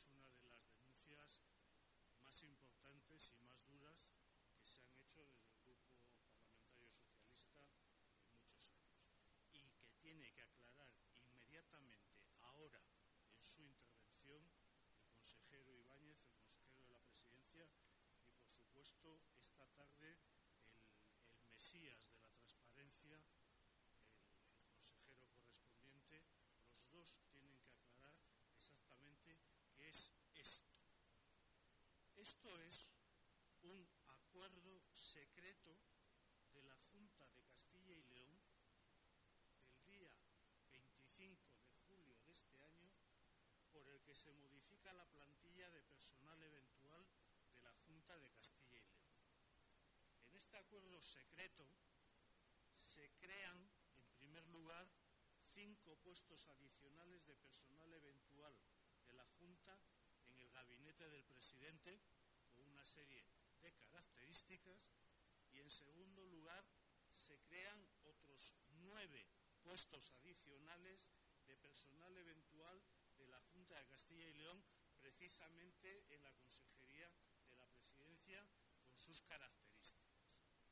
es una de las denuncias más importantes y más duras que se han hecho desde el Grupo Parlamentario Socialista en muchos años, y que tiene que aclarar inmediatamente, ahora, en su intervención, el consejero Ibáñez, el consejero de la Presidencia, y por supuesto esta tarde el Mesías de la transparencia, el consejero correspondiente. Los dos tienen que aclarar exactamente qué es esto. Esto es un acuerdo secreto de la Junta de Castilla y León del día 25 de julio de este año, por el que se modifica la plantilla de personal eventual de la Junta de Castilla y León. En este acuerdo secreto se crean, en primer lugar, 5 puestos adicionales de personal eventual de la Junta en el gabinete del presidente, con una serie de características, y en segundo lugar se crean otros 9 puestos adicionales de personal eventual de la Junta de Castilla y León, precisamente en la Consejería de la Presidencia, con sus características.